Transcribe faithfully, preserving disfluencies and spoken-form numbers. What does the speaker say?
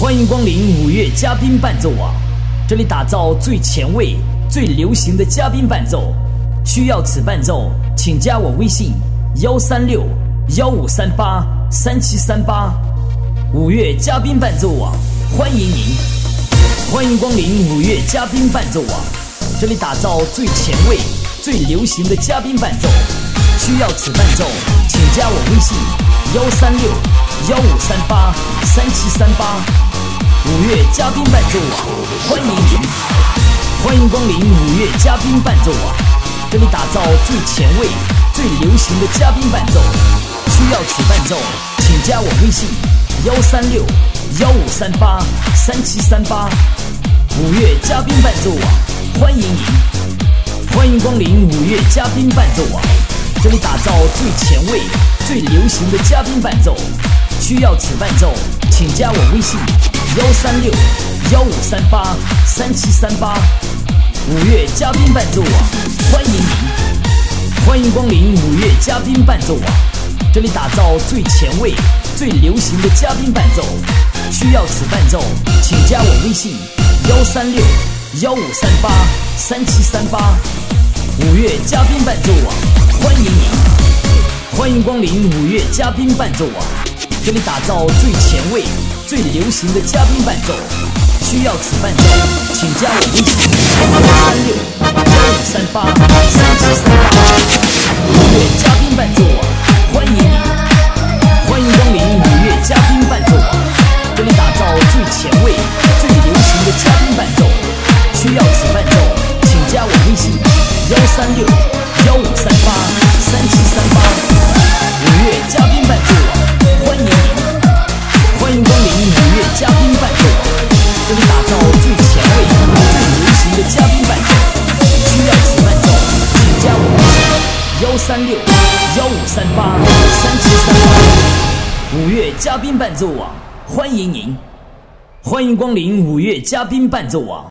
欢迎光临五月嘉宾伴奏网，这里打造最前卫、最流行的嘉宾伴奏。需要此伴奏，请加我微信幺三六幺五三八三七三八。五月嘉宾伴奏网，欢迎您！欢迎光临五月嘉宾伴奏网，这里打造最前卫、最流行的嘉宾伴奏。需要此伴奏，请加我微信幺三六幺五三八三七三八。五月嘉宾伴奏网，欢迎您！欢迎光临五月嘉宾伴奏网，这里打造最前卫、最流行的嘉宾伴奏。需要此伴奏，请加我微信幺三六幺五三八三七三八。五月嘉宾伴奏网，欢迎您！欢迎光临五月嘉宾伴奏网，这里打造最前卫、最流行的嘉宾伴奏。需要此伴奏，请加我微信幺三六幺五三八三七三八。五月嘉宾伴奏网，欢迎您！欢迎光临五月嘉宾伴奏网，这里打造最前卫、最流行的嘉宾伴奏。需要此伴奏，请加我微信幺三六幺五三八三七三八。五月嘉宾伴奏网，欢迎您！欢迎光临五月嘉宾伴奏网，这里打造最前卫、最流行的嘉宾伴奏。需要此伴奏，请加我微信幺三六幺五三八三七三八。五月嘉宾伴奏网，欢迎您！欢迎光临五月嘉宾伴奏网，这里打造最前卫、最流行的嘉宾伴奏。需要此伴奏，请加我微信幺三六幺五三八三七三八。五月嘉宾伴奏网，欢迎您！欢迎光临五月嘉宾伴奏网，这里打造最前卫、最流行的嘉宾伴奏。需要此伴奏，请加我微信幺三六幺五三八三七三八。五月嘉宾伴奏网，欢迎您！欢迎光临五月嘉宾伴奏网。